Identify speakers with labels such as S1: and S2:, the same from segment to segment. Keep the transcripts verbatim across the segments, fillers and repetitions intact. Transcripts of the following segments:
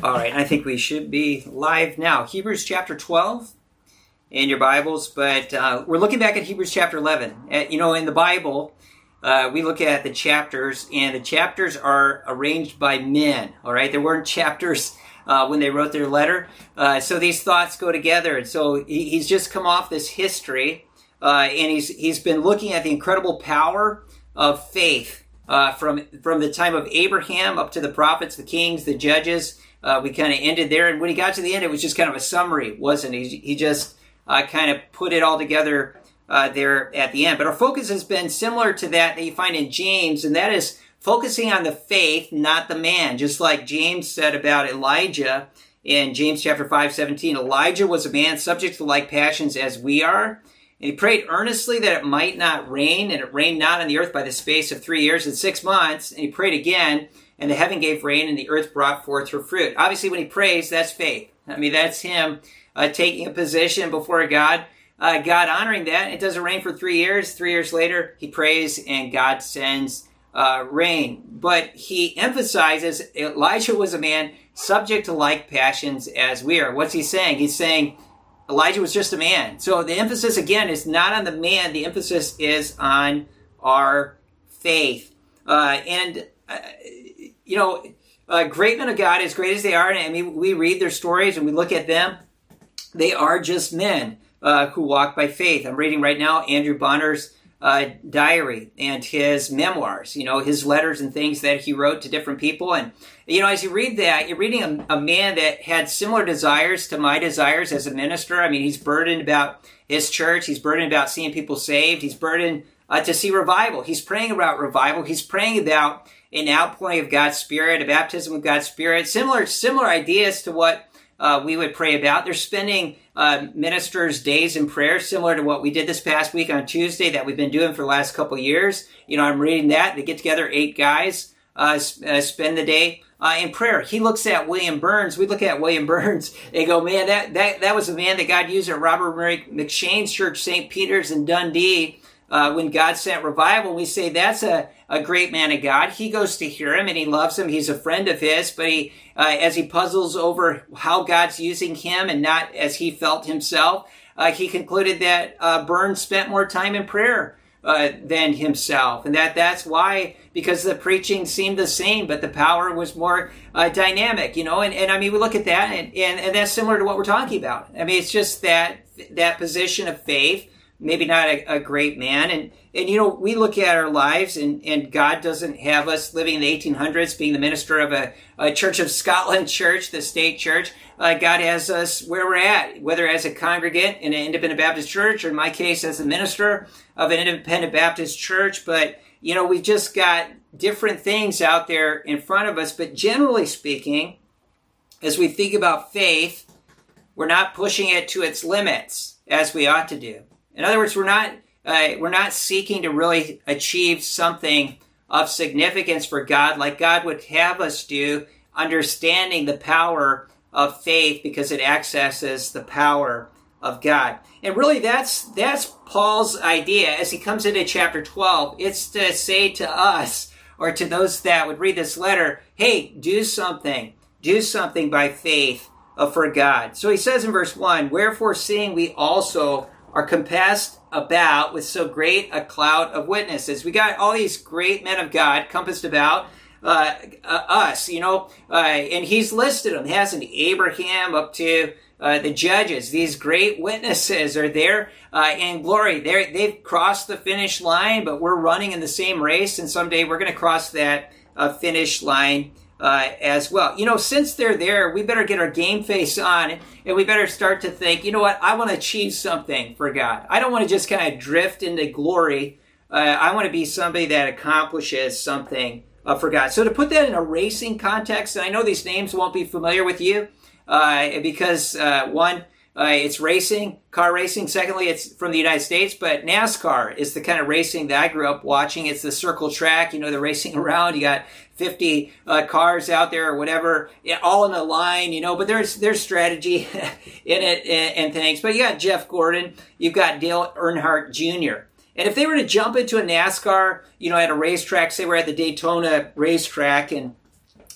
S1: All right, I think we should be live now. Hebrews chapter twelve in your Bibles, but uh, we're looking back at Hebrews chapter eleven. Uh, you know, in the Bible, uh, we look at the chapters, and the chapters are arranged by men, all right? There weren't chapters uh, when they wrote their letter, uh, so these thoughts go together. And so he, he's just come off this history, uh, and he's he's been looking at the incredible power of faith uh, from, from the time of Abraham up to the prophets, the kings, the judges. Uh, we kind of ended there, and when he got to the end, it was just kind of a summary, wasn't it? He, he just uh, kind of put it all together uh, there at the end. But our focus has been similar to that that you find in James, and that is focusing on the faith, not the man. Just like James said about Elijah in James chapter five, seventeen, Elijah was a man subject to like passions as we are, and he prayed earnestly that it might not rain, and it rained not on the earth by the space of three years and six months, and he prayed again, and the heaven gave rain, and the earth brought forth her fruit. Obviously, when he prays, that's faith. I mean, that's him uh, taking a position before God, uh, God honoring that. It doesn't rain for three years. Three years later, he prays, and God sends uh, rain. But he emphasizes Elijah was a man subject to like passions as we are. What's he saying? He's saying Elijah was just a man. So the emphasis, again, is not on the man. The emphasis is on our faith. Uh, and... Uh, You know, uh, great men of God, as great as they are, and I mean, we read their stories and we look at them, they are just men uh, who walk by faith. I'm reading right now Andrew Bonner's uh, diary and his memoirs, you know, his letters and things that he wrote to different people. And, you know, as you read that, you're reading a, a man that had similar desires to my desires as a minister. I mean, he's burdened about his church. He's burdened about seeing people saved. He's burdened uh, to see revival. He's praying about revival. He's praying about an outpouring of God's Spirit, a baptism of God's Spirit, similar similar ideas to what uh, we would pray about. They're spending uh, ministers' days in prayer, similar to what we did this past week on Tuesday that we've been doing for the last couple of years. You know, I'm reading that. They get together, eight guys, uh, uh, spend the day uh, in prayer. He looks at William Burns. We look at William Burns and go, man, that, that, that was a man that God used at Robert Murray McShane's church, Saint Peter's in Dundee, uh, when God sent revival. We say that's a a great man of God. He goes to hear him and he loves him. He's a friend of his, but he, uh, as he puzzles over how God's using him and not as he felt himself, uh, he concluded that uh, Burns spent more time in prayer uh, than himself. And that that's why, because the preaching seemed the same, but the power was more uh, dynamic, you know, and, and I mean, we look at that and, and, and that's similar to what we're talking about. I mean, it's just that, that position of faith, maybe not a, a great man. And, and, you know, we look at our lives and, and God doesn't have us living in the eighteen hundreds, being the minister of a, a Church of Scotland church, the state church. Uh, God has us where we're at, whether as a congregant in an independent Baptist church, or in my case, as a minister of an independent Baptist church. But, you know, we've just got different things out there in front of us. But generally speaking, as we think about faith, we're not pushing it to its limits as we ought to do. In other words, we're not uh, we're not seeking to really achieve something of significance for God like God would have us do, understanding the power of faith because it accesses the power of God. And really, that's that's Paul's idea as he comes into chapter twelve. It's to say to us, or to those that would read this letter, hey, do something. Do something by faith uh, for God. So he says in verse one, wherefore seeing we also are compassed about with so great a cloud of witnesses. We got all these great men of God compassed about uh, uh, us, you know, uh, and he's listed them, hasn't he? Abraham up to uh, the judges. These great witnesses are there uh, in glory. They're, they've crossed the finish line, but we're running in the same race, and someday we're going to cross that uh, finish line Uh, as well. You know, since they're there, we better get our game face on and we better start to think, you know what, I want to achieve something for God. I don't want to just kind of drift into glory. Uh, I want to be somebody that accomplishes something uh, for God. So to put that in a racing context, and I know these names won't be familiar with you uh, because uh, one, Uh, it's racing, car racing. Secondly, it's from the United States, but NASCAR is the kind of racing that I grew up watching. It's the circle track, you know, they're racing around. You got fifty uh, cars out there or whatever, all in a line, you know, but there's there's strategy in it and, and things. But you got Jeff Gordon, you've got Dale Earnhardt Junior And if they were to jump into a NASCAR, you know, at a racetrack, say we're at the Daytona racetrack, and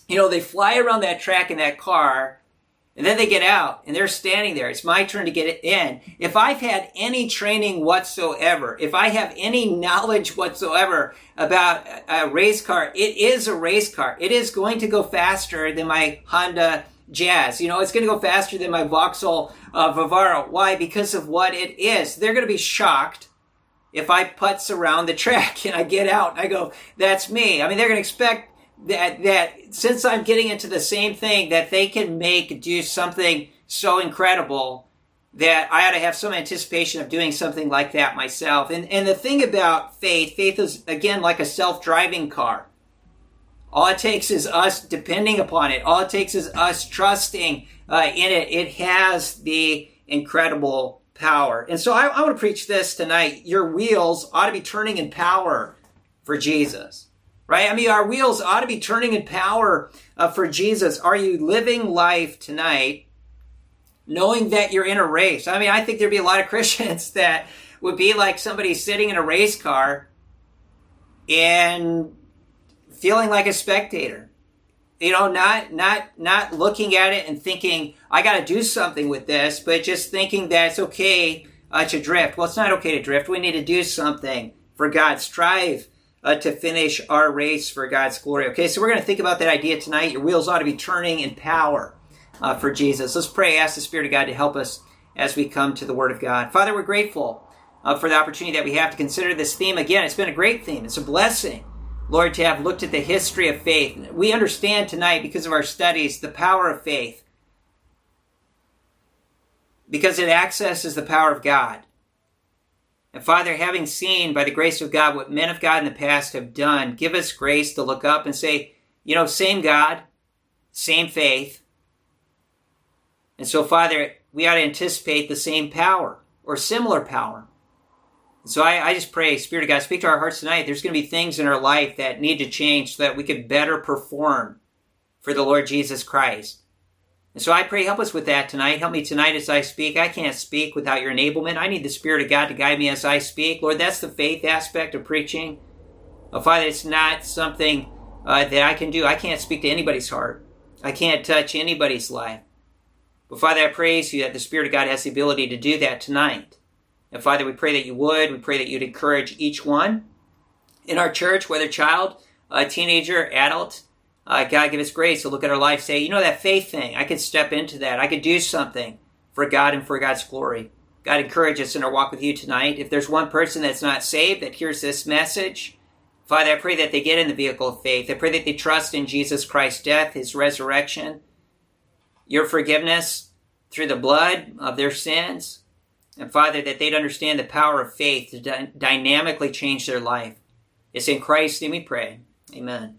S1: you know, they fly around that track in that car, and then they get out, and they're standing there. It's my turn to get it in. If I've had any training whatsoever, if I have any knowledge whatsoever about a race car, it is a race car. It is going to go faster than my Honda Jazz. You know, it's going to go faster than my Vauxhall uh, Vivaro. Why? Because of what it is. They're going to be shocked if I putz around the track and I get out and I go, that's me. I mean, they're going to expect that that since I'm getting into the same thing, that they can make do something so incredible that I ought to have some anticipation of doing something like that myself. And and the thing about faith, faith is, again, like a self-driving car. All it takes is us depending upon it. All it takes is us trusting uh, in it. It has the incredible power. And so I, I want to preach this tonight. Your wheels ought to be turning in power for Jesus. Right? I mean, our wheels ought to be turning in power uh, for Jesus. Are you living life tonight knowing that you're in a race? I mean, I think there'd be a lot of Christians that would be like somebody sitting in a race car and feeling like a spectator. You know, not not not looking at it and thinking, I got to do something with this, but just thinking that it's okay uh, to drift. Well, it's not okay to drift. We need to do something for God. Strive Uh, to finish our race for God's glory. Okay, so we're going to think about that idea tonight. Your wheels ought to be turning in power uh, for Jesus. Let's pray. Ask the Spirit of God to help us as we come to the Word of God. Father, we're grateful uh, for the opportunity that we have to consider this theme. Again, it's been a great theme. It's a blessing, Lord, to have looked at the history of faith. We understand tonight, because of our studies, the power of faith, because it accesses the power of God. And Father, having seen by the grace of God what men of God in the past have done, give us grace to look up and say, you know, same God, same faith. And so, Father, we ought to anticipate the same power or similar power. And so I, I just pray, Spirit of God, speak to our hearts tonight. There's going to be things in our life that need to change so that we could better perform for the Lord Jesus Christ. And so I pray, help us with that tonight. Help me tonight as I speak. I can't speak without your enablement. I need the Spirit of God to guide me as I speak. Lord, that's the faith aspect of preaching. Oh, Father, it's not something uh, that I can do. I can't speak to anybody's heart. I can't touch anybody's life. But Father, I praise you that the Spirit of God has the ability to do that tonight. And Father, we pray that you would. We pray that you'd encourage each one in our church, whether child, uh, teenager, adult. Uh, God, give us grace to look at our life, say, you know, that faith thing, I could step into that. I could do something for God and for God's glory. God, encourage us in our walk with you tonight. If there's one person that's not saved that hears this message, Father, I pray that they get in the vehicle of faith. I pray that they trust in Jesus Christ's death, his resurrection, your forgiveness through the blood of their sins. And Father, that they'd understand the power of faith to dy- dynamically change their life. It's in Christ's name we pray. Amen.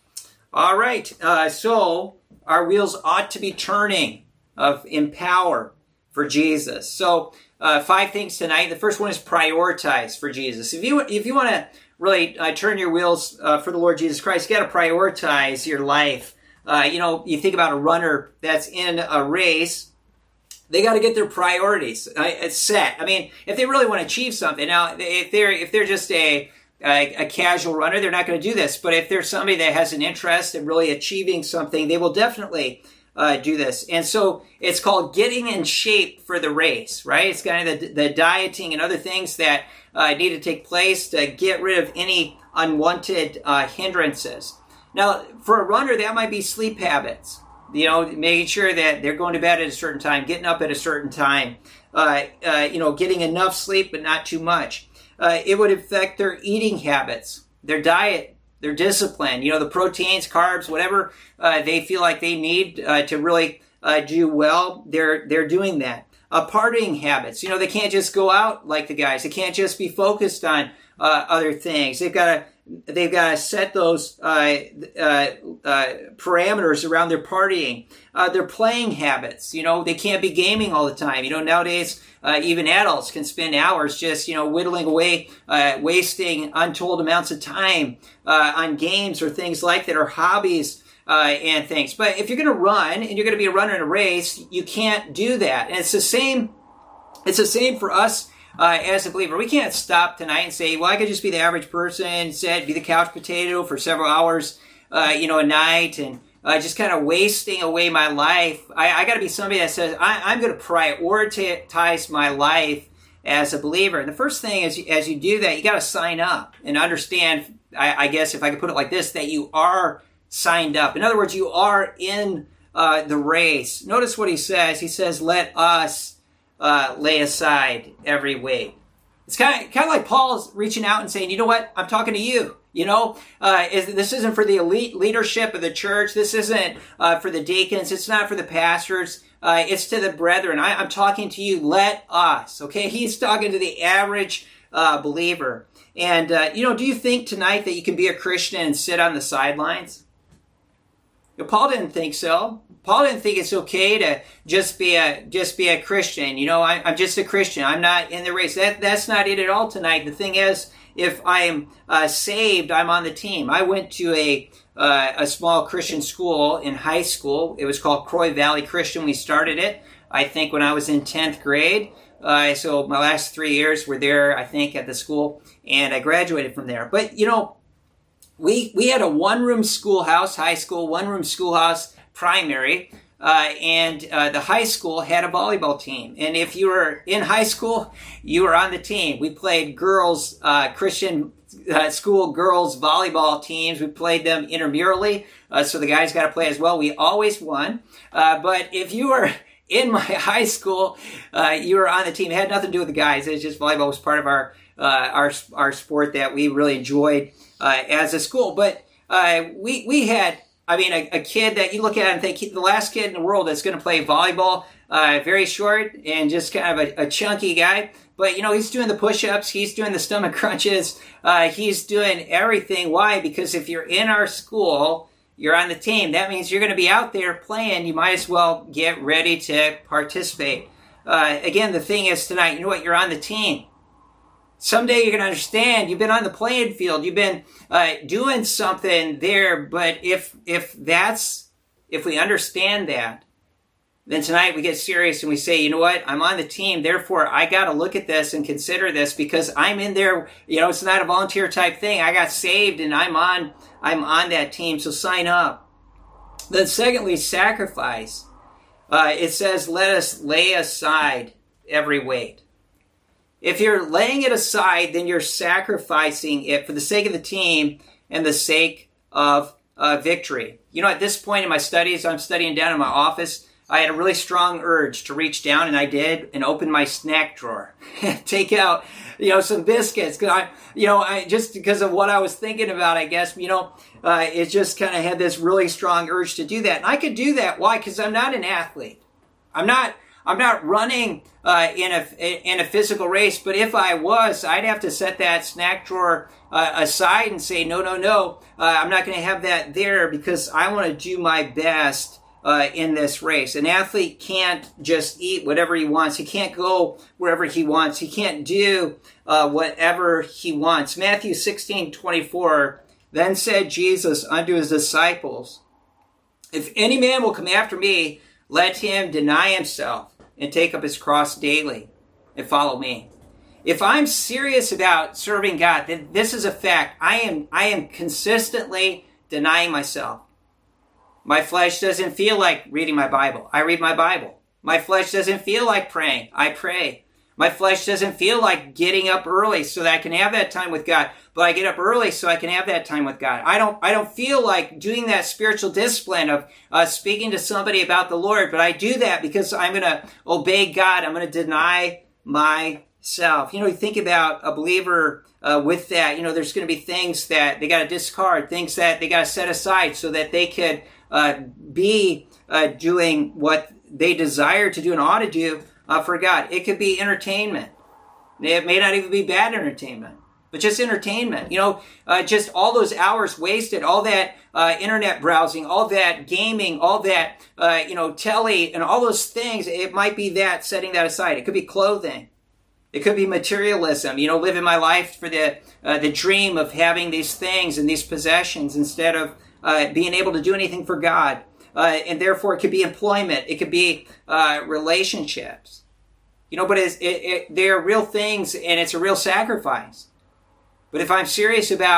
S1: All right, uh, so our wheels ought to be turning of in power for Jesus. So uh, five things tonight. The first one is prioritize for Jesus. If you if you want to really uh, turn your wheels uh, for the Lord Jesus Christ, you got to prioritize your life. Uh, you know, you think about a runner that's in a race. They got to get their priorities uh, set. I mean, if they really want to achieve something, now if they're if they're just a A, a casual runner, they're not going to do this. But if there's somebody that has an interest in really achieving something, they will definitely uh, do this. And so it's called getting in shape for the race, right? It's kind of the, the dieting and other things that uh, need to take place to get rid of any unwanted uh, hindrances. Now, for a runner, that might be sleep habits. You know, making sure that they're going to bed at a certain time, getting up at a certain time, uh, uh, you know, getting enough sleep but not too much. Uh, it would affect their eating habits, their diet, their discipline, you know, the proteins, carbs, whatever uh, they feel like they need uh, to really uh, do well, they're they're doing that. Uh, partying habits, you know, they can't just go out like the guys. They can't just be focused on uh, other things. They've got to they've got to set those uh, uh, uh, parameters around their partying. Uh, their playing habits, you know, they can't be gaming all the time. You know, nowadays, uh, even adults can spend hours just, you know, whittling away, uh, wasting untold amounts of time uh, on games or things like that, or hobbies uh, and things. But if you're going to run and you're going to be a runner in a race, you can't do that. And it's the same. It's the same for us uh, as a believer. We can't stop tonight and say, well, I could just be the average person, sit, be the couch potato for several hours, uh, you know, a night, and uh, just kind of wasting away my life. I, I got to be somebody that says, I, I'm going to prioritize my life as a believer. And the first thing is, as you do that, you got to sign up and understand, I, I guess if I could put it like this, that you are signed up. In other words, you are in uh, the race. Notice what he says. He says, let us uh, lay aside every weight. It's kind of, kind of like Paul's reaching out and saying, you know what? I'm talking to you. You know, uh, is, this isn't for the elite leadership of the church. This isn't uh, for the deacons. It's not for the pastors. Uh, it's to the brethren. I, I'm talking to you. Let us. Okay, he's talking to the average uh, believer. And, uh, you know, do you think tonight that you can be a Christian and sit on the sidelines? You know, Paul didn't think so. Paul didn't think it's okay to just be a just be a Christian. You know, I, I'm just a Christian. I'm not in the race. That That's not it at all tonight. The thing is, if I am uh, saved, I'm on the team. I went to a uh, a small Christian school in high school. It was called Croy Valley Christian. We started it, I think, when I was in tenth grade. Uh, so my last three years were there, I think, at the school, and I graduated from there. But, you know, we we had a one-room schoolhouse, high school, one-room schoolhouse, primary, uh, and uh, the high school had a volleyball team. And if you were in high school, you were on the team. We played girls, uh, Christian uh, school girls volleyball teams. We played them intramurally, uh, so the guys got to play as well. We always won. Uh, but if you were in my high school, uh, you were on the team. It had nothing to do with the guys. It was just volleyball was part of our uh, our our sport that we really enjoyed uh, as a school. But uh, we we had. I mean, a, a kid that you look at and think, the last kid in the world that's going to play volleyball, uh, very short and just kind of a, a chunky guy. But, you know, he's doing the push-ups. He's doing the stomach crunches. Uh, he's doing everything. Why? Because if you're in our school, you're on the team. That means you're going to be out there playing. You might as well get ready to participate. Uh, again, the thing is tonight, you know what? You're on the team. Someday you're going to understand you've been on the playing field. You've been uh, doing something there. But if if that's, if we understand that, then tonight we get serious and we say, you know what? I'm on the team. Therefore, I got to look at this and consider this because I'm in there. You know, it's not a volunteer type thing. I got saved and I'm on, I'm on that team. So sign up. Then secondly, sacrifice. Uh, it says, let us lay aside every weight. If you're laying it aside, then you're sacrificing it for the sake of the team and the sake of uh, victory. You know, at this point in my studies, I'm studying down in my office. I had a really strong urge to reach down, and I did, and open my snack drawer, take out, you know, some biscuits. Cause I, you know, I just because of what I was thinking about, I guess, you know, uh, it just kind of had this really strong urge to do that. And I could do that. Why? Because I'm not an athlete. I'm not. I'm not running uh, in a in a physical race, but if I was, I'd have to set that snack drawer uh, aside and say, no, no, no, uh, I'm not going to have that there because I want to do my best uh, in this race. An athlete can't just eat whatever he wants. He can't go wherever he wants. He can't do uh, whatever he wants. Matthew sixteen twenty-four, then said Jesus unto his disciples, if any man will come after me, let him deny himself and take up his cross daily and follow me. If I'm serious about serving God, then this is a fact. I am I am consistently denying myself. My flesh doesn't feel like reading my Bible. I read my Bible. My flesh doesn't feel like praying. I pray. My flesh doesn't feel like getting up early so that I can have that time with God. But I get up early so I can have that time with God. I don't I don't feel like doing that spiritual discipline of uh, speaking to somebody about the Lord. But I do that because I'm going to obey God. I'm going to deny myself. You know, you think about a believer uh, with that. You know, there's going to be things that they got to discard, things that they got to set aside so that they could uh, be uh, doing what they desire to do and ought to do Uh, for God. It could be entertainment. It may not even be bad entertainment, but just entertainment. You know, uh, just all those hours wasted, all that uh, internet browsing, all that gaming, all that, uh, you know, telly and all those things. It might be that, setting that aside. It could be clothing. It could be materialism. You know, living my life for the uh, the dream of having these things and these possessions instead of uh, being able to do anything for God. Uh, and therefore, it could be employment. It could be uh, relationships. You know, but it's, it, it, they're real things, and it's a real sacrifice. But if I'm serious about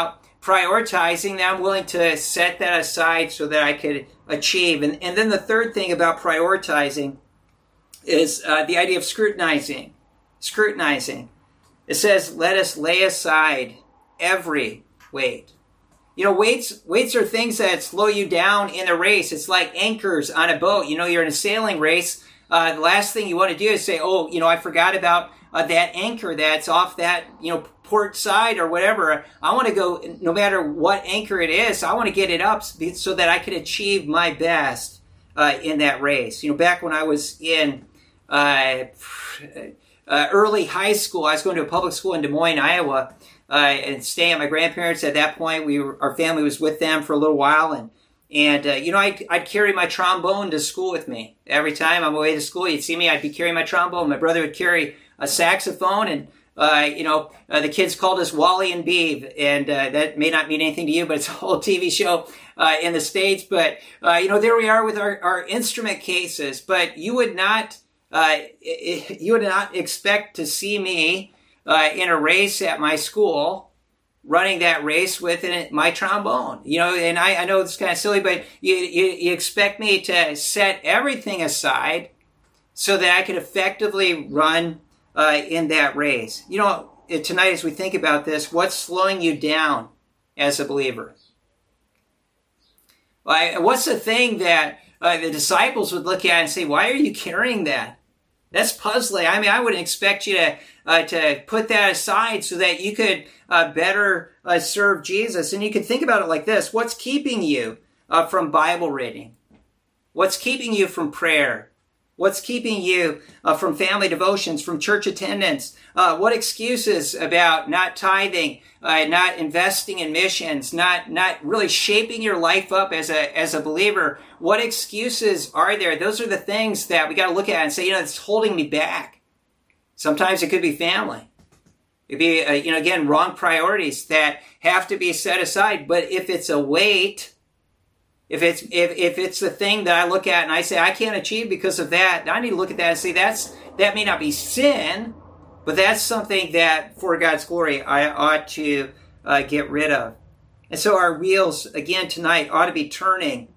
S1: prioritizing that I'm willing to set that aside so that I could achieve. And, and then the third thing about prioritizing is uh, the idea of scrutinizing. Scrutinizing. It says, let us lay aside every weight. You know, weights weights are things that slow you down in a race. It's like anchors on a boat. You know, you're in a sailing race. Uh, the last thing you want to do is say, oh, you know, I forgot about uh, that anchor that's off that, you know, port side or whatever. I want to go, no matter what anchor it is, I want to get it up so that I can achieve my best uh, in that race. You know, back when I was in uh, uh, early high school, I was going to a public school in Des Moines, Iowa, uh, and staying at my grandparents. At that point, we were, our family was with them for a little while, and And, uh, you know, I'd, I'd carry my trombone to school with me. Every time I'm away to school, you'd see me, I'd be carrying my trombone. My brother would carry a saxophone, and, uh, you know, uh, the kids called us Wally and Beeve. And uh, that may not mean anything to you, but it's a whole T V show uh, in the States. But, uh, you know, there we are with our, our instrument cases. But you would not, uh, you would not expect to see me uh, in a race at my school running that race with it, my trombone. You know, and I, I know it's kind of silly, but you, you, you expect me to set everything aside so that I could effectively run uh, in that race. You know, tonight as we think about this, what's slowing you down as a believer? Like, what's the thing that uh, the disciples would look at and say, why are you carrying that? That's puzzling. I mean, I wouldn't expect you to uh, to put that aside so that you could uh, better uh, serve Jesus. And you can think about it like this. What's keeping you uh, from Bible reading? What's keeping you from prayer? What's keeping you uh, from family devotions, from church attendance? Uh, what excuses about not tithing, uh, not investing in missions, not not really shaping your life up as a as a believer? What excuses are there? Those are the things that we got to look at and say, you know, it's holding me back. Sometimes it could be family. It'd be, uh, you know, again, wrong priorities that have to be set aside. But if it's a weight, if it's if if it's the thing that I look at and I say I can't achieve because of that, I need to look at that and say that's that may not be sin, but that's something that for God's glory I ought to uh, get rid of. And so our wheels again tonight ought to be turning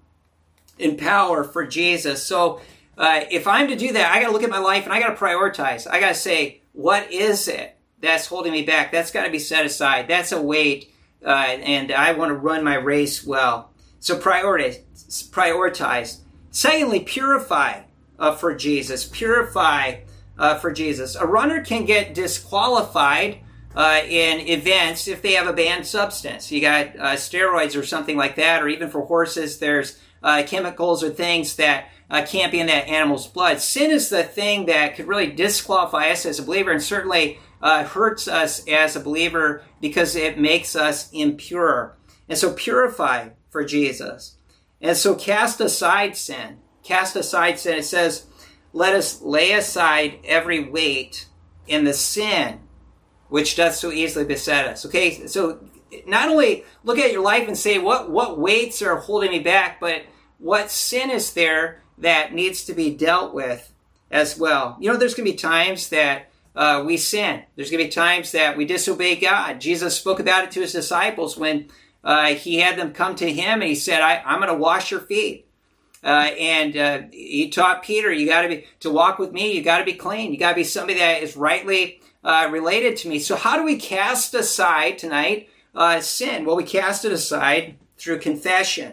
S1: in power for Jesus. So uh, if I'm to do that, I got to look at my life and I got to prioritize. I got to say, what is it that's holding me back? That's got to be set aside. That's a weight, uh, and I want to run my race well. So prioritize. prioritize. Secondly, purify uh, for Jesus. Purify uh, for Jesus. A runner can get disqualified uh, in events if they have a banned substance. You got uh, steroids or something like that, or even for horses, there's uh, chemicals or things that uh, can't be in that animal's blood. Sin is the thing that could really disqualify us as a believer, and certainly uh, hurts us as a believer because it makes us impure. And so purify for Jesus. And so cast aside sin. Cast aside sin. It says, let us lay aside every weight in the sin which doth so easily beset us. Okay, so not only look at your life and say, what, what weights are holding me back, but what sin is there that needs to be dealt with as well. You know, there's going to be times that uh, we sin. There's going to be times that we disobey God. Jesus spoke about it to his disciples when uh, he had them come to him and he said, I, I'm going to wash your feet. Uh, and uh, he taught Peter, you got to be, to walk with me, you got to be clean. You got to be somebody that is rightly uh, related to me. So how do we cast aside tonight uh, sin? Well, we cast it aside through confession.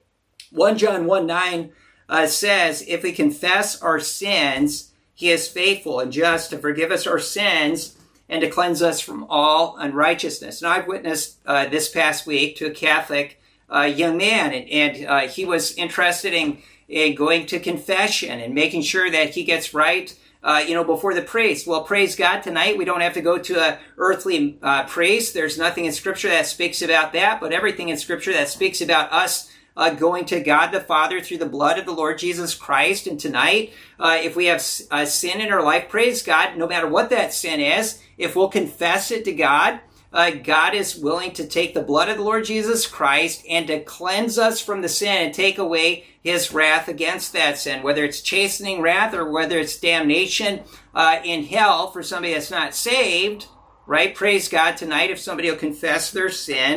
S1: First John one nine uh, says, if we confess our sins, he is faithful and just to forgive us our sins and to cleanse us from all unrighteousness. And I've witnessed uh, this past week to a Catholic uh, young man, and, and uh, he was interested in, in going to confession and making sure that he gets right, uh, you know, before the priest. Well, praise God, tonight we don't have to go to a earthly uh, priest. There's nothing in Scripture that speaks about that, but everything in Scripture that speaks about us Uh, going to God the Father through the blood of the Lord Jesus Christ. And tonight, uh, if we have uh, sin in our life, praise God, no matter what that sin is, if we'll confess it to God, uh, God is willing to take the blood of the Lord Jesus Christ and to cleanse us from the sin and take away his wrath against that sin, whether it's chastening wrath or whether it's damnation uh, in hell for somebody that's not saved, right? Praise God tonight if somebody will confess their sin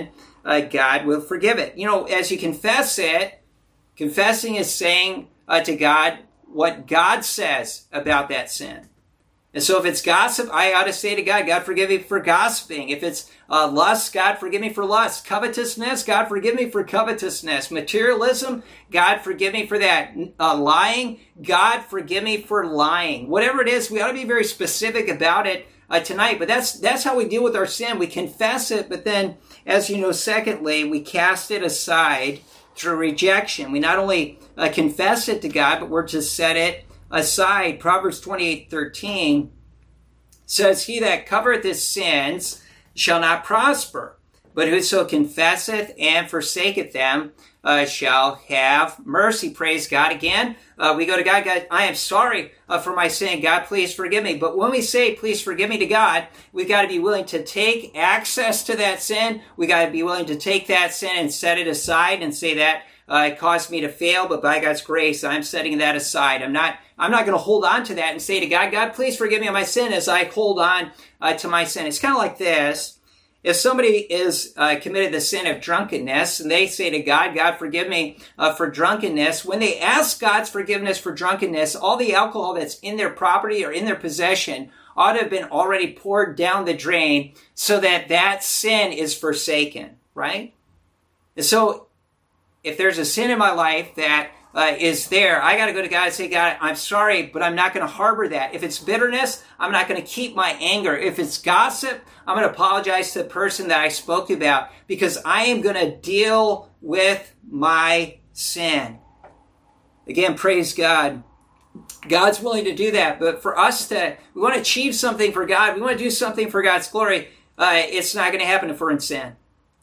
S1: uh, God will forgive it. You know, as you confess it, confessing is saying uh, to God what God says about that sin. And so if it's gossip, I ought to say to God, God, forgive me for gossiping. If it's uh, lust, God, forgive me for lust. Covetousness, God, forgive me for covetousness. Materialism, God, forgive me for that. Uh, lying, God, forgive me for lying. Whatever it is, we ought to be very specific about it uh, tonight. But that's that's how we deal with our sin. We confess it, but then, as you know, secondly, we cast it aside through rejection. We not only uh, confess it to God, but we're to set it aside. Proverbs twenty-eight thirteen says, he that covereth his sins shall not prosper, but whoso confesseth and forsaketh them uh, shall have mercy. Praise God. Again, uh, we go to God, God, I am sorry uh, for my sin. God, please forgive me. But when we say, please forgive me to God, we've got to be willing to take access to that sin. We got to be willing to take that sin and set it aside and say that uh, it caused me to fail, but by God's grace, I'm setting that aside. I'm not I'm not going to hold on to that and say to God, God, please forgive me of my sin as I hold on uh, to my sin. It's kind of like this. If somebody is uh, committed the sin of drunkenness and they say to God, God, forgive me uh, for drunkenness, when they ask God's forgiveness for drunkenness, all the alcohol that's in their property or in their possession ought to have been already poured down the drain so that that sin is forsaken, right? And so if there's a sin in my life that Uh, is there, I got to go to God and say, God, I'm sorry, but I'm not going to harbor that. If it's bitterness, I'm not going to keep my anger. If it's gossip, I'm going to apologize to the person that I spoke about because I am going to deal with my sin. Again, praise God. God's willing to do that, but for us to, we want to achieve something for God, we want to do something for God's glory, uh, it's not going to happen if we're in sin.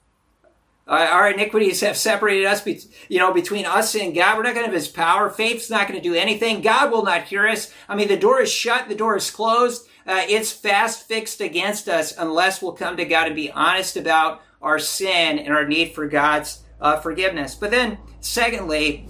S1: Uh, our iniquities have separated us, be, you know, between us and God. We're not going to have His power. Faith's not going to do anything. God will not hear us. I mean, the door is shut. The door is closed. Uh, it's fast fixed against us unless we'll come to God and be honest about our sin and our need for God's uh, forgiveness. But then, secondly,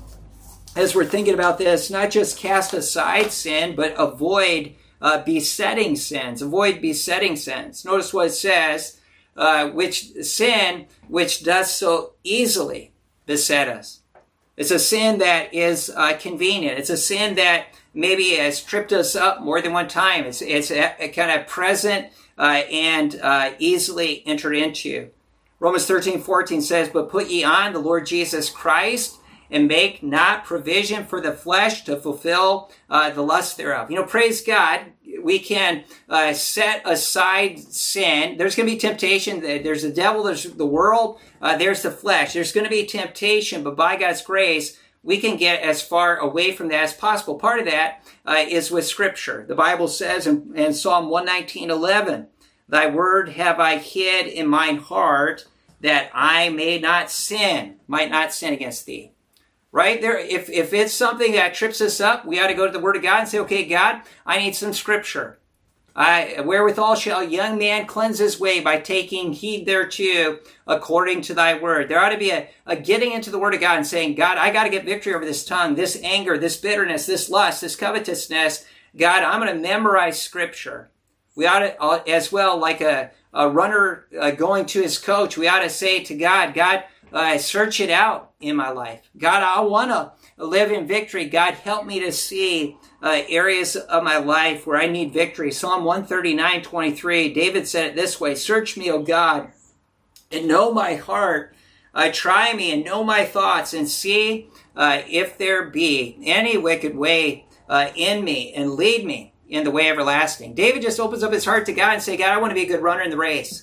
S1: as we're thinking about this, not just cast aside sin, but avoid uh, besetting sins. Avoid besetting sins. Notice what it says. Uh, which sin which does so easily beset us. It's a sin that is uh, convenient. It's a sin that maybe has tripped us up more than one time. It's it's a, a kind of present uh, and uh, easily entered into. Romans thirteen fourteen says, "But put ye on the Lord Jesus Christ, and make not provision for the flesh to fulfill uh, the lust thereof." You know, praise God. We can uh, set aside sin. There's going to be temptation. There's the devil. There's the world. Uh, there's the flesh. There's going to be temptation, but by God's grace, we can get as far away from that as possible. Part of that uh, is with Scripture. The Bible says in, in Psalm one nineteen eleven, "Thy word have I hid in mine heart, that I may not sin, might not sin against thee." Right there, if, if it's something that trips us up, we ought to go to the Word of God and say, okay, God, I need some Scripture. I, wherewithal shall a young man cleanse his way by taking heed thereto according to thy word. There ought to be a, a getting into the Word of God and saying, God, I got to get victory over this tongue, this anger, this bitterness, this lust, this covetousness. God, I'm going to memorize Scripture. We ought to, as well, like a, a runner uh, going to his coach, we ought to say to God, God, Uh, search it out in my life. God, I want to live in victory. God, help me to see uh, areas of my life where I need victory. Psalm one thirty-nine twenty-three, David said it this way, "Search me, O God, and know my heart. Uh, try me and know my thoughts, and see uh, if there be any wicked way uh, in me, and lead me in the way everlasting." David just opens up his heart to God and say, God, I want to be a good runner in the race.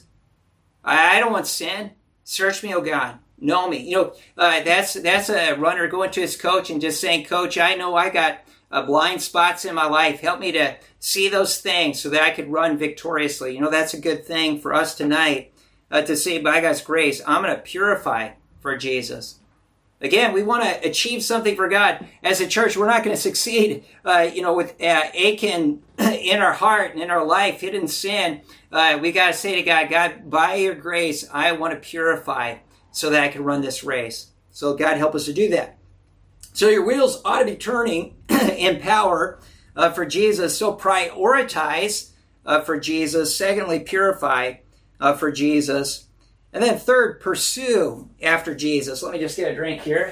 S1: I, I don't want sin. Search me, O God. Know me. You know, uh, that's that's a runner going to his coach and just saying, Coach, I know I got uh, blind spots in my life. Help me to see those things so that I could run victoriously. You know, that's a good thing for us tonight uh, to say, by God's grace, I'm going to purify for Jesus. Again, we want to achieve something for God. As a church, we're not going to succeed, uh, you know, with uh, aching in our heart and in our life, hidden sin. Uh, we got to say to God, God, by your grace, I want to purify so that I can run this race. So God help us to do that. So your wheels ought to be turning in power uh, for Jesus. So prioritize uh, for Jesus. Secondly, purify uh, for Jesus. And then third, pursue after Jesus. Let me just get a drink here.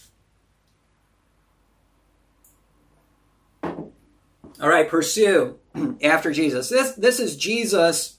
S1: All right, pursue after Jesus. This, this is Jesus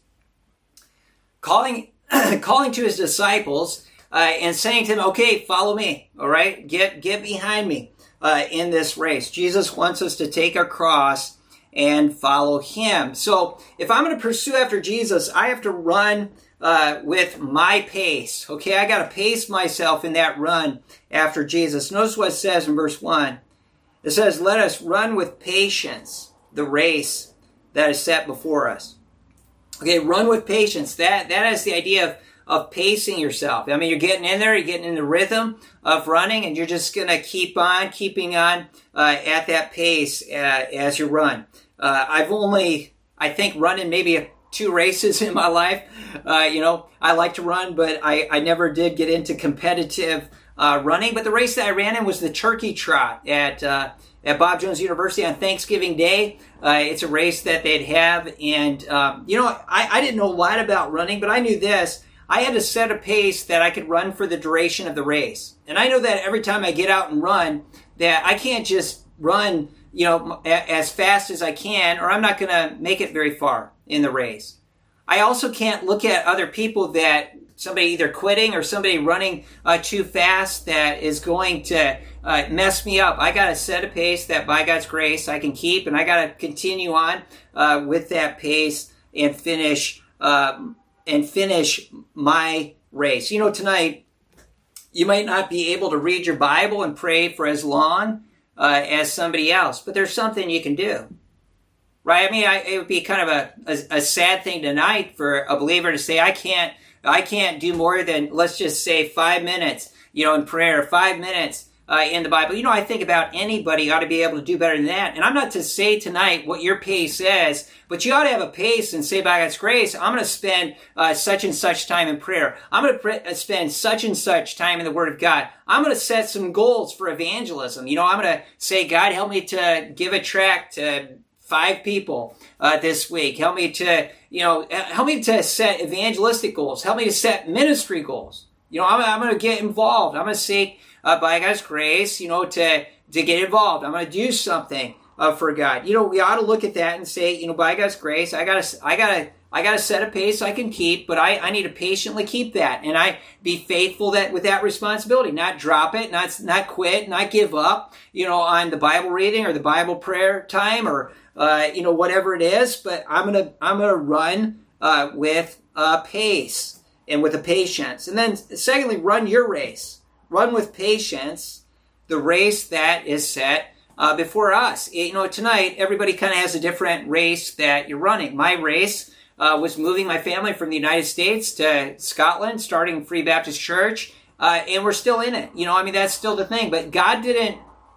S1: calling, calling to his disciples uh, and saying to them, okay, follow me, all right? Get, get behind me uh, in this race. Jesus wants us to take our cross and follow him. So if I'm going to pursue after Jesus, I have to run uh, with my pace. Okay, I got to pace myself in that run after Jesus. Notice what it says in verse one. It says, let us run with patience the race that is set before us. Okay, run with patience. That, that is the idea of, of pacing yourself. I mean, you're getting in there, you're getting in the rhythm of running, and you're just going to keep on, keeping on uh, at that pace uh, as you run. Uh, I've only, I think, run in maybe two races in my life. Uh, you know, I like to run, but I, I never did get into competitive uh, running. But the race that I ran in was the Turkey Trot at uh, at Bob Jones University on Thanksgiving Day. Uh, it's a race that they'd have. And, um, you know, I, I didn't know a lot about running, but I knew this. I had to set a pace that I could run for the duration of the race. And I know that every time I get out and run, that I can't just run, you know, as fast as I can, or I'm not going to make it very far in the race. I also can't look at other people that somebody either quitting or somebody running uh, too fast that is going to uh, mess me up. I got to set a pace that by God's grace I can keep, and I got to continue on uh, with that pace and finish uh, and finish my race. You know, tonight you might not be able to read your Bible and pray for as long Uh, as somebody else, but there's something you can do, right? I mean, I, it would be kind of a, a, a sad thing tonight for a believer to say, I can't, I can't do more than, let's just say, five minutes, you know, in prayer, five minutes uh, in the Bible. You know, I think about anybody ought to be able to do better than that. And I'm not to say tonight what your pace is, but you ought to have a pace and say, by God's grace, I'm going to spend uh, such and such time in prayer. I'm going to pre- spend such and such time in the Word of God. I'm going to set some goals for evangelism. You know, I'm going to say, God, help me to give a tract to five people uh, this week. Help me to, you know, help me to set evangelistic goals. Help me to set ministry goals. You know, I'm, I'm going to get involved. I'm going to seek, uh, by God's grace, you know, to, to get involved. I'm going to do something uh, for God. You know, we ought to look at that and say, you know, by God's grace, I got to, I got to, I got to set a pace I can keep, but I, I need to patiently keep that. And I be faithful that with that responsibility, not drop it, not, not quit, not give up, you know, on the Bible reading or the Bible prayer time or, uh, you know, whatever it is. But I'm going to, I'm going to run, uh, with a pace and with a patience. And then secondly, run your race. Run with patience the race that is set uh, before us. You know, tonight, everybody kind of has a different race that you're running. My race Uh, was moving my family from the United States to Scotland, starting Free Baptist Church, uh, and we're still in it. You know, I mean, that's still the thing. But God didn't,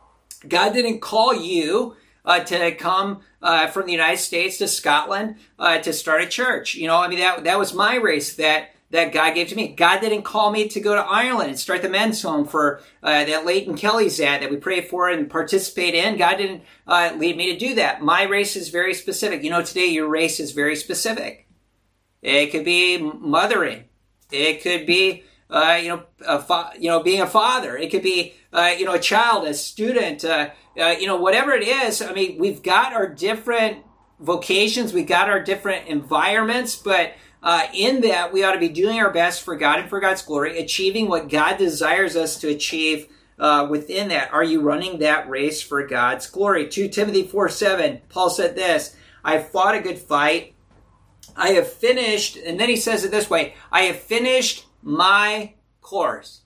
S1: God didn't call you uh, to come uh, from the United States to Scotland uh, to start a church. You know, I mean, that that was my race that that God gave to me. God didn't call me to go to Ireland and start the men's home for uh, that Leighton Kelly's at that we pray for and participate in. God didn't uh, lead me to do that. My race is very specific. You know, today your race is very specific. It could be mothering. It could be, uh, you know, a fa- you know, being a father. It could be, uh, you know, a child, a student, uh, uh, you know, whatever it is. I mean, we've got our different vocations. We've got our different environments, but Uh, in that, we ought to be doing our best for God and for God's glory, achieving what God desires us to achieve uh, within that. Are you running that race for God's glory? Second Timothy four seven, Paul said this, I have fought a good fight. I have finished, and then he says it this way, I have finished my course.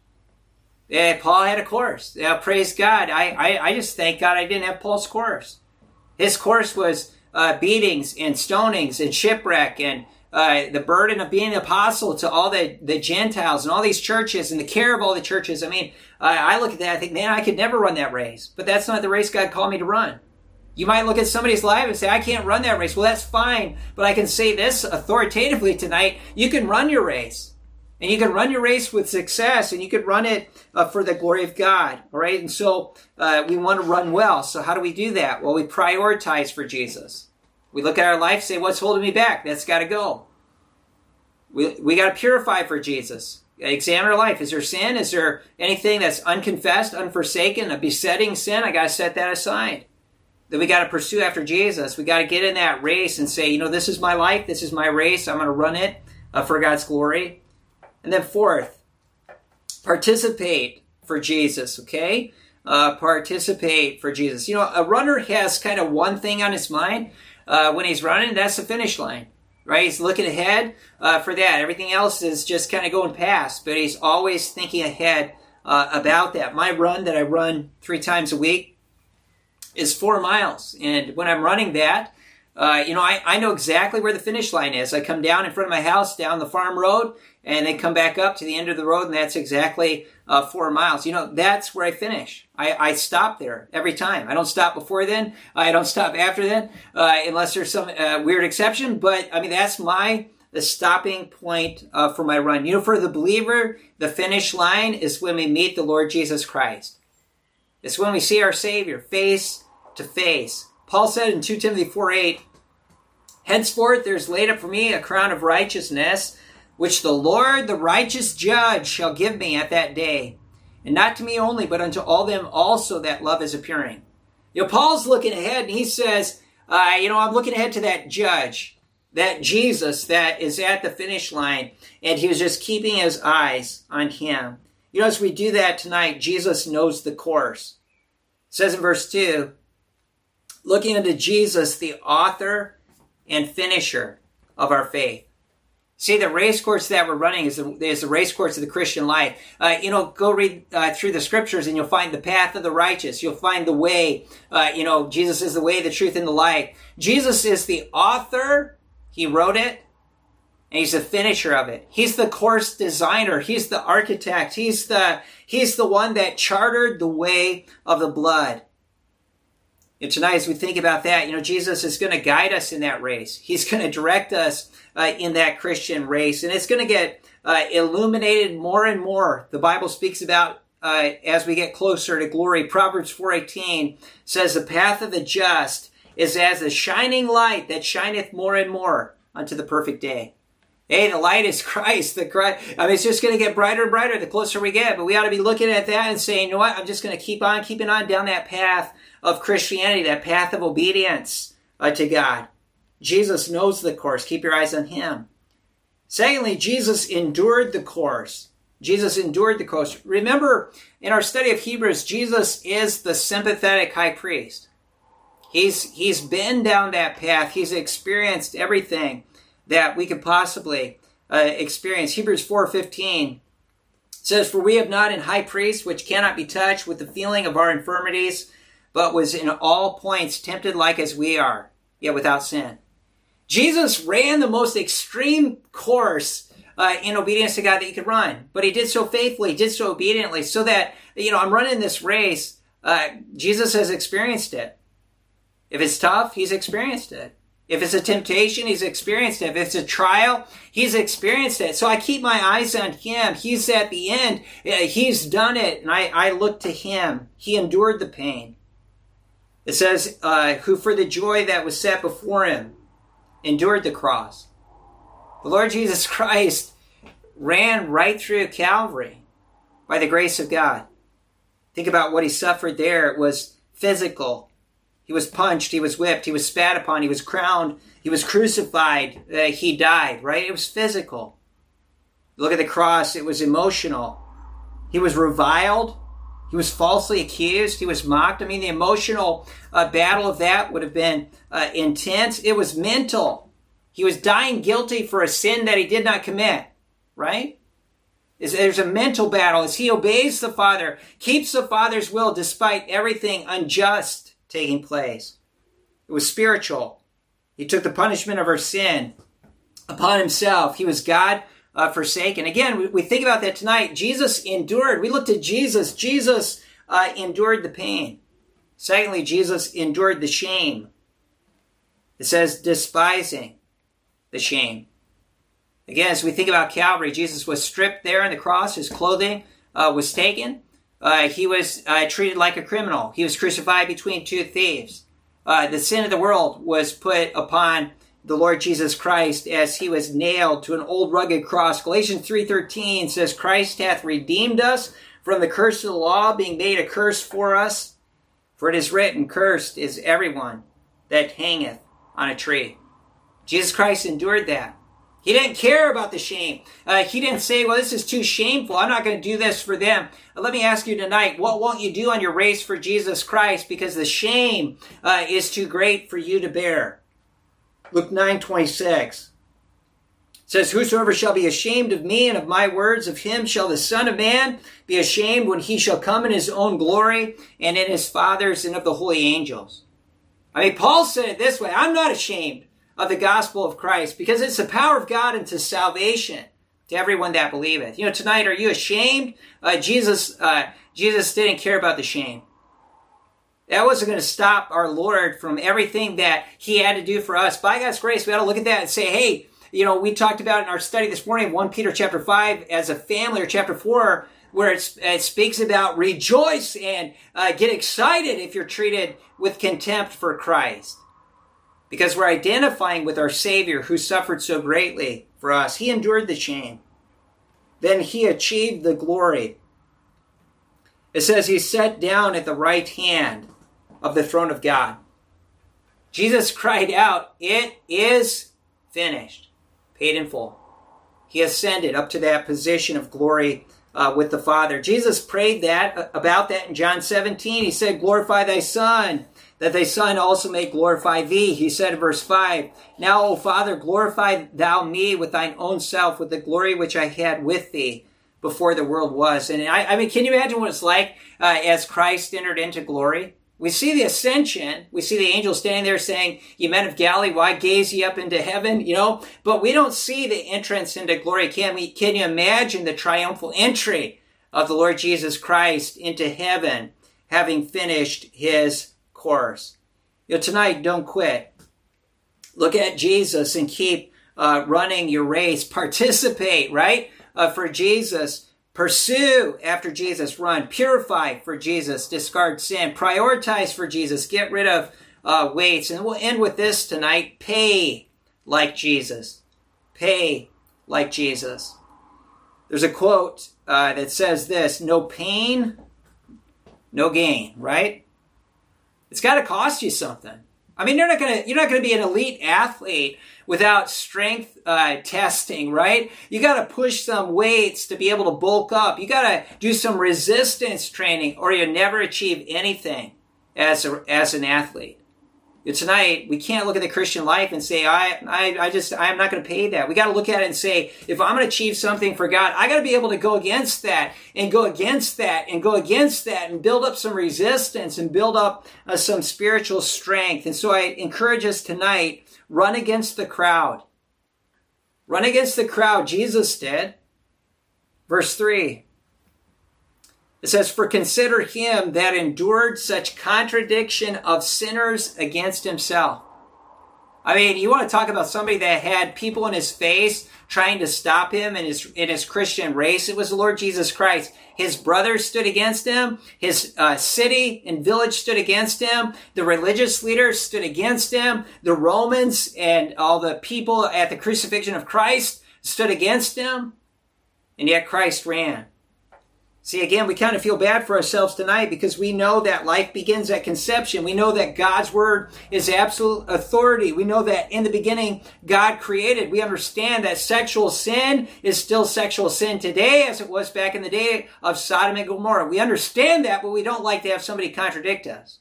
S1: Yeah, Paul had a course. Yeah, praise God. I, I, I just thank God I didn't have Paul's course. His course was uh, beatings and stonings and shipwreck and Uh, the burden of being an apostle to all the, the Gentiles and all these churches and the care of all the churches. I mean, uh, I look at that, I think, man, I could never run that race. But that's not the race God called me to run. You might look at somebody's life and say, I can't run that race. Well, that's fine. But I can say this authoritatively tonight. You can run your race. And you can run your race with success. And you can run it uh, for the glory of God. All right? And so uh, we want to run well. So how do we do that? Well, we prioritize for Jesus. We look at our life and say, what's holding me back? That's got to go. We, we got to purify for Jesus. Examine our life. Is there sin? Is there anything that's unconfessed, unforsaken, a besetting sin? I got to set that aside. That we got to pursue after Jesus. We got to get in that race and say, you know, this is my life. This is my race. I'm going to run it uh, for God's glory. And then fourth, participate for Jesus, okay? Uh, participate for Jesus. You know, a runner has kind of one thing on his mind uh, when he's running. That's the finish line, right? He's looking ahead uh, for that. Everything else is just kind of going past, but he's always thinking ahead uh, about that. My run that I run three times a week is four miles. And when I'm running that, uh, you know, I, I know exactly where the finish line is. I come down in front of my house, down the farm road, and then come back up to the end of the road, and that's exactly uh, four miles. You know, that's where I finish. I, I stop there every time. I don't stop before then. I don't stop after then, uh, unless there's some uh, weird exception. But, I mean, that's my the stopping point uh, for my run. You know, for the believer, the finish line is when we meet the Lord Jesus Christ. It's when we see our Savior face to face. Paul said in Second Timothy four eight, henceforth there is laid up for me a crown of righteousness, which the Lord, the righteous judge, shall give me at that day. And not to me only, but unto all them also that love is appearing. You know, Paul's looking ahead, and he says, uh, you know, I'm looking ahead to that judge, that Jesus that is at the finish line, and he was just keeping his eyes on him. You know, as we do that tonight, Jesus knows the course. It says in verse two, looking unto Jesus, the author and finisher of our faith. See, the race course that we're running is the, is the race course of the Christian life. Uh, you know, go read uh, through the scriptures and you'll find the path of the righteous. You'll find the way. Uh, you know, Jesus is the way, the truth, and the life. Jesus is the author. He wrote it. And he's the finisher of it. He's the course designer. He's the architect. He's the, he's the one that chartered the way of the blood. And tonight, as we think about that, you know, Jesus is going to guide us in that race. He's going to direct us uh, in that Christian race. And it's going to get uh, illuminated more and more. The Bible speaks about uh, as we get closer to glory. Proverbs four eighteen says, the path of the just is as a shining light that shineth more and more unto the perfect day. Hey, the light is Christ. The Christ. I mean, it's just going to get brighter and brighter the closer we get. But we ought to be looking at that and saying, you know what? I'm just going to keep on, keeping on down that path of Christianity, that path of obedience uh, to God. Jesus knows the course. Keep your eyes on him. Secondly, Jesus endured the course. Jesus endured the course. Remember, in our study of Hebrews, Jesus is the sympathetic high priest. He's, he's been down that path. He's experienced everything that we could possibly uh, experience. Hebrews four fifteen says, for we have not an high priest which cannot be touched with the feeling of our infirmities, but was in all points tempted like as we are, yet without sin. Jesus ran the most extreme course uh, in obedience to God that he could run. But he did so faithfully, did so obediently, so that, you know, I'm running this race. Uh, Jesus has experienced it. If it's tough, he's experienced it. If it's a temptation, he's experienced it. If it's a trial, he's experienced it. So I keep my eyes on him. He's at the end. He's done it. And I, I look to him. He endured the pain. It says, uh, who for the joy that was set before him endured the cross. The Lord Jesus Christ ran right through Calvary by the grace of God. Think about what he suffered there. It was physical. He was punched, he was whipped, he was spat upon, he was crowned, he was crucified, uh, he died, right? It was physical. Look at the cross, it was emotional. He was reviled, he was falsely accused, he was mocked. I mean, the emotional uh, battle of that would have been uh, intense. It was mental. He was dying guilty for a sin that he did not commit, right? There's a mental battle as he obeys the Father, keeps the Father's will despite everything unjust taking place. It was spiritual. He took the punishment of our sin upon himself. He was God uh, forsaken. Again, we, we think about that tonight. Jesus endured. We looked at Jesus. Jesus uh, endured the pain. Secondly, Jesus endured the shame. It says despising the shame. Again, as we think about Calvary, Jesus was stripped there on the cross. His clothing uh, was taken. Uh, he was uh, treated like a criminal. He was crucified between two thieves. Uh, the sin of the world was put upon the Lord Jesus Christ as he was nailed to an old rugged cross. Galatians three thirteen says, Christ hath redeemed us from the curse of the law, being made a curse for us. For it is written, cursed is everyone that hangeth on a tree. Jesus Christ endured that. He didn't care about the shame. Uh, he didn't say, well, this is too shameful. I'm not going to do this for them. Uh, let me ask you tonight, what won't you do on your race for Jesus Christ? Because the shame uh, is too great for you to bear. Luke nine twenty-six says, whosoever shall be ashamed of me and of my words, of him shall the Son of Man be ashamed when he shall come in his own glory and in his Father's and of the holy angels. I mean, Paul said it this way, I'm not ashamed of the gospel of Christ, because it's the power of God unto salvation to everyone that believeth. You know, tonight, are you ashamed? Uh, Jesus, uh, Jesus didn't care about the shame. That wasn't going to stop our Lord from everything that he had to do for us. By God's grace, we ought to look at that and say, hey, you know, we talked about in our study this morning, First Peter chapter five, as a family, or chapter four, where it's, it speaks about rejoice and uh, get excited if you're treated with contempt for Christ. Because we're identifying with our Savior who suffered so greatly for us. He endured the shame. Then he achieved the glory. It says he sat down at the right hand of the throne of God. Jesus cried out, it is finished. Paid in full. He ascended up to that position of glory uh, with the Father. Jesus prayed that about that in John seventeen. He said, glorify thy Son, that thy Son also may glorify thee. He said in verse five, now, O Father, glorify thou me with thine own self, with the glory which I had with thee before the world was. And I, I mean, can you imagine what it's like uh, as Christ entered into glory? We see the ascension. We see the angel standing there saying, ye men of Galilee, why gaze ye up into heaven? You know, but we don't see the entrance into glory. Can we, can you imagine the triumphal entry of the Lord Jesus Christ into heaven, having finished his course? You know, tonight, don't quit. Look at Jesus and keep uh, running your race. Participate, right? Uh, for Jesus. Pursue after Jesus. Run. Purify for Jesus. Discard sin. Prioritize for Jesus. Get rid of uh, weights. And we'll end with this tonight. Pay like Jesus. Pay like Jesus. There's a quote uh, that says this, no pain, no gain, right? It's got to cost you something. I mean, you're not gonna you're not gonna be an elite athlete without strength uh, testing, right? You got to push some weights to be able to bulk up. You got to do some resistance training, or you never achieve anything as a, as an athlete. Tonight, we can't look at the Christian life and say, I, I, I just, I'm not going to pay that. We got to look at it and say, if I'm going to achieve something for God, I got to be able to go against that and go against that and go against that and build up some resistance and build up uh, some spiritual strength. And so I encourage us tonight, run against the crowd. Run against the crowd. Jesus did. Verse three. It says, for consider him that endured such contradiction of sinners against himself. I mean, you want to talk about somebody that had people in his face trying to stop him in his in his Christian race? It was the Lord Jesus Christ. His brothers stood against him. His uh, city and village stood against him. The religious leaders stood against him. The Romans and all the people at the crucifixion of Christ stood against him. And yet Christ ran. See, again, we kind of feel bad for ourselves tonight because we know that life begins at conception. We know that God's word is absolute authority. We know that in the beginning, God created. We understand that sexual sin is still sexual sin today as it was back in the day of Sodom and Gomorrah. We understand that, but we don't like to have somebody contradict us.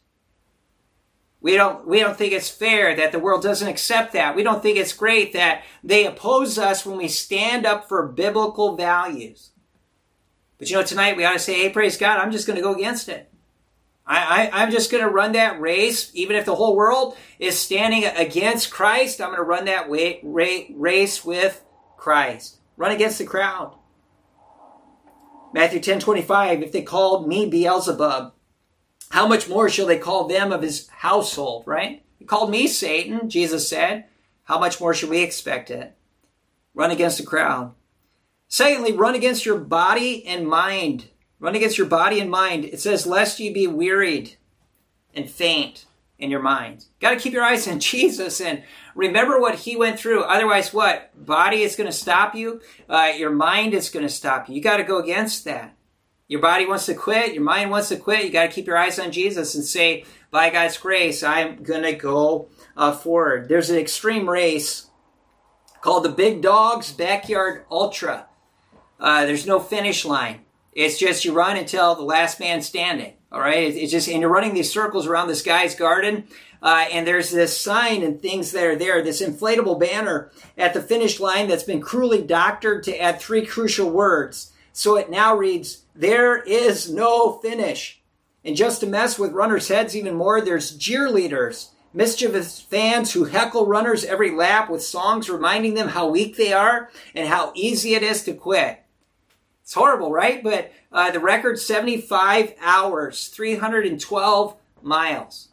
S1: We don't, we don't think it's fair that the world doesn't accept that. We don't think it's great that they oppose us when we stand up for biblical values. But you know, tonight we ought to say, hey, praise God, I'm just going to go against it. I, I, I'm just going to run that race. Even if the whole world is standing against Christ, I'm going to run that way, ra- race with Christ. Run against the crowd. Matthew ten twenty-five, if they called me Beelzebub, how much more shall they call them of his household, right? He called me Satan, Jesus said. How much more should we expect it? Run against the crowd. Secondly, run against your body and mind. Run against your body and mind. It says, lest ye be wearied and faint in your mind. Got to keep your eyes on Jesus and remember what he went through. Otherwise, what? Body is going to stop you. Uh, your mind is going to stop you. You got to go against that. Your body wants to quit. Your mind wants to quit. You got to keep your eyes on Jesus and say, by God's grace, I'm going to go uh, forward. There's an extreme race called the Big Dogs Backyard Ultra. Uh, there's no finish line. It's just you run until the last man standing. All right. It's just, and you're running these circles around this guy's garden. Uh, and there's this sign and things that are there, this inflatable banner at the finish line that's been cruelly doctored to add three crucial words. So it now reads, there is no finish. And just to mess with runners' heads even more, there's cheerleaders, mischievous fans who heckle runners every lap with songs reminding them how weak they are and how easy it is to quit. It's horrible, right? But uh, the record's seventy-five hours, three hundred twelve miles.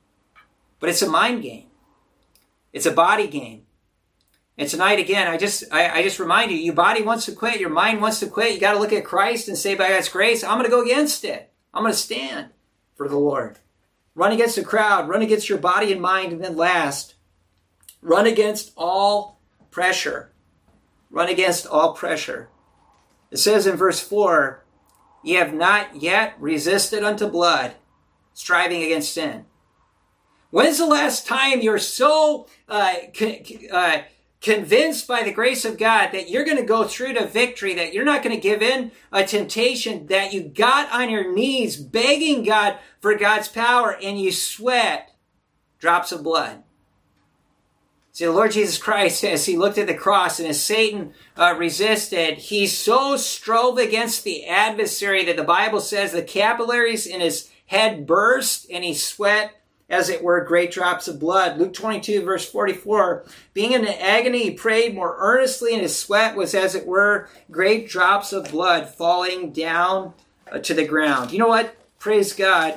S1: But it's a mind game. It's a body game. And tonight, again, I just I, I just remind you, your body wants to quit, your mind wants to quit. You got to look at Christ and say, by God's grace, I'm going to go against it. I'm going to stand for the Lord. Run against the crowd. Run against your body and mind. And then last, run against all pressure. Run against all pressure. It says in verse four, ye have not yet resisted unto blood, striving against sin. When's the last time you're so uh, con- uh, convinced by the grace of God that you're going to go through to victory, that you're not going to give in a temptation, that you got on your knees begging God for God's power and you sweat drops of blood? See, the Lord Jesus Christ, as he looked at the cross and as Satan uh, resisted, he so strove against the adversary that the Bible says the capillaries in his head burst and he sweat, as it were, great drops of blood. Luke twenty-two, verse forty-four, being in an agony, he prayed more earnestly, and his sweat was, as it were, great drops of blood falling down uh, to the ground. You know what? Praise God.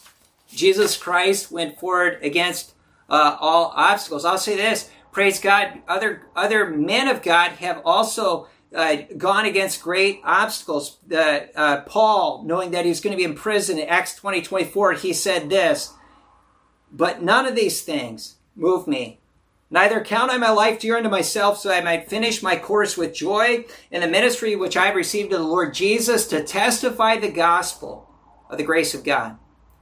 S1: Jesus Christ went forward against Uh, all obstacles. I'll say this, praise God, other other men of God have also uh, gone against great obstacles. Uh, uh, Paul, knowing that he was going to be in prison in Acts twenty twenty-four, he said this, but none of these things move me. Neither count I my life dear unto myself, so I might finish my course with joy in the ministry which I have received of the Lord Jesus, to testify the gospel of the grace of God.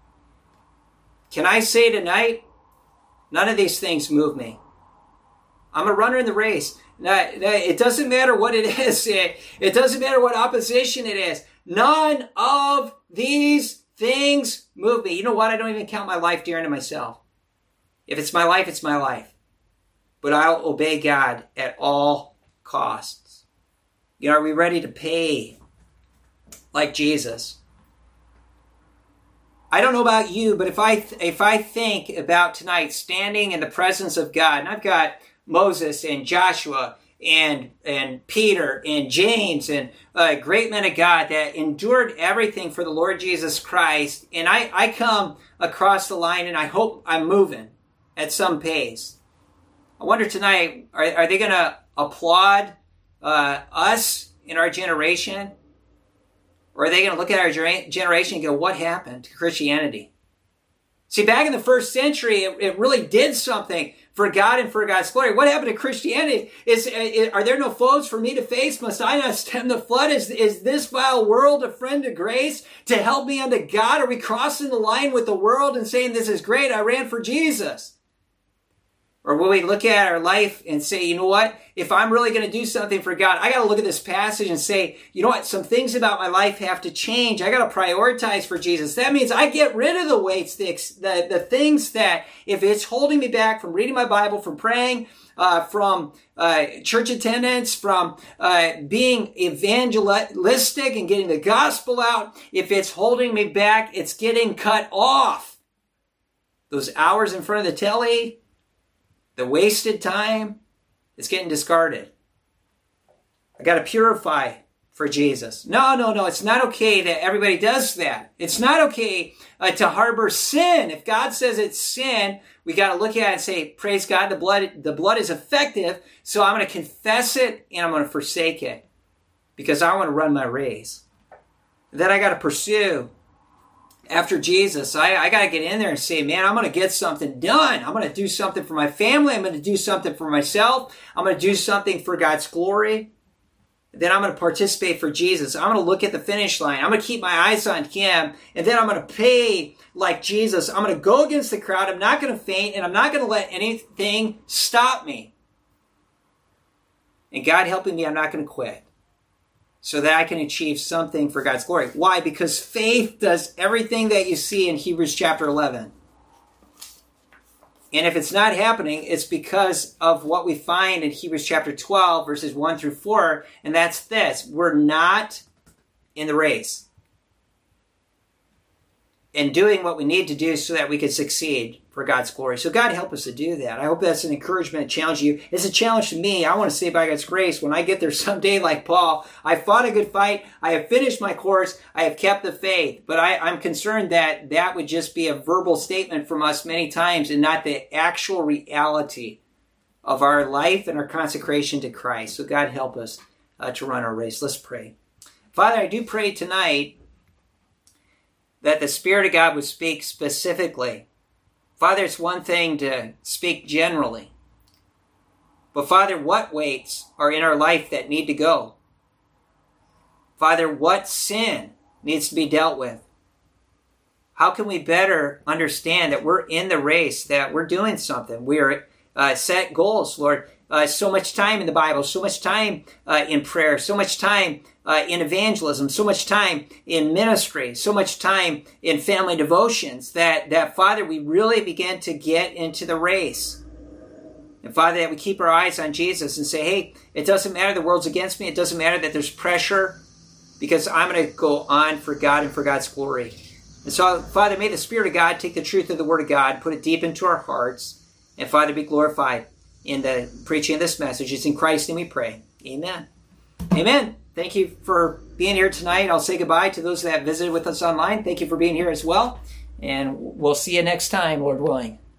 S1: Can I say tonight, none of these things move me. I'm a runner in the race. Now, it doesn't matter what it is. It, it doesn't matter what opposition it is. None of these things move me. You know what? I don't even count my life dear unto myself. If it's my life, it's my life. But I'll obey God at all costs. You know, are we ready to pay like Jesus? I don't know about you, but if I if I think about tonight standing in the presence of God, and I've got Moses and Joshua and and Peter and James and uh, great men of God that endured everything for the Lord Jesus Christ, and I, I come across the line and I hope I'm moving at some pace. I wonder tonight, are, are they going to applaud uh, us in our generation? Or are they going to look at our generation and go, what happened to Christianity? See, back in the first century, it, it really did something for God and for God's glory. What happened to Christianity? Is, is Are there no foes for me to face? Must I not stem the flood? Is, is this vile world a friend to grace to help me unto God? Are we crossing the line with the world and saying, this is great, I ran for Jesus? Or will we look at our life and say, you know what? If I'm really going to do something for God, I got to look at this passage and say, you know what? Some things about my life have to change. I got to prioritize for Jesus. That means I get rid of the weight sticks, the, the things that if it's holding me back from reading my Bible, from praying, uh, from uh, church attendance, from uh, being evangelistic and getting the gospel out, if it's holding me back, it's getting cut off. Those hours in front of the telly, the wasted time, it's getting discarded. I got to purify for Jesus. No, no, no. It's not okay that everybody does that. It's not okay uh, to harbor sin. If God says it's sin, we got to look at it and say, praise God, the blood, the blood is effective. So I'm going to confess it and I'm going to forsake it because I want to run my race. Then I got to pursue after Jesus. I, I got to get in there and say, man, I'm going to get something done. I'm going to do something for my family. I'm going to do something for myself. I'm going to do something for God's glory. Then I'm going to participate for Jesus. I'm going to look at the finish line. I'm going to keep my eyes on Him. And then I'm going to pay like Jesus. I'm going to go against the crowd. I'm not going to faint, and I'm not going to let anything stop me. And God helping me, I'm not going to quit, so that I can achieve something for God's glory. Why? Because faith does everything that you see in Hebrews chapter eleven. And if it's not happening, it's because of what we find in Hebrews chapter twelve, verses one through four, and that's this. We're not in the race and doing what we need to do so that we can succeed for God's glory. So God help us to do that. I hope that's an encouragement, a challenge to you. It's a challenge to me. I want to say by God's grace, when I get there someday like Paul, I fought a good fight. I have finished my course. I have kept the faith. But I, I'm concerned that that would just be a verbal statement from us many times and not the actual reality of our life and our consecration to Christ. So God help us uh, to run our race. Let's pray. Father, I do pray tonight that the Spirit of God would speak specifically. Father, it's one thing to speak generally. But Father, what weights are in our life that need to go? Father, what sin needs to be dealt with? How can we better understand that we're in the race, that we're doing something? We are uh, set goals, Lord. Uh, so much time in the Bible, so much time uh, in prayer, so much time uh, in evangelism, so much time in ministry, so much time in family devotions that, that, Father, we really begin to get into the race. And, Father, that we keep our eyes on Jesus and say, hey, it doesn't matter the world's against me. It doesn't matter that there's pressure, because I'm going to go on for God and for God's glory. And so, Father, may the Spirit of God take the truth of the Word of God, put it deep into our hearts, and, Father, be glorified in the preaching of this message. It's in Christ's name we pray. Amen. Amen. Thank you for being here tonight. I'll say goodbye to those that visited with us online. Thank you for being here as well. And we'll see you next time, Lord willing.